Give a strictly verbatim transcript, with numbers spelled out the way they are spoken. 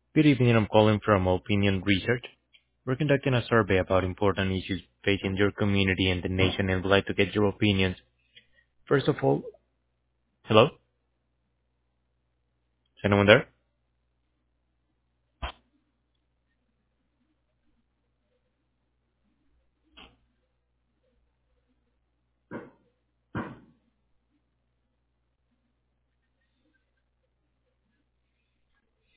Good evening. I'm calling from Opinion Research. We're conducting a survey about important issues facing your community and the nation and would like to get your opinions. First of all, hello? Is anyone there?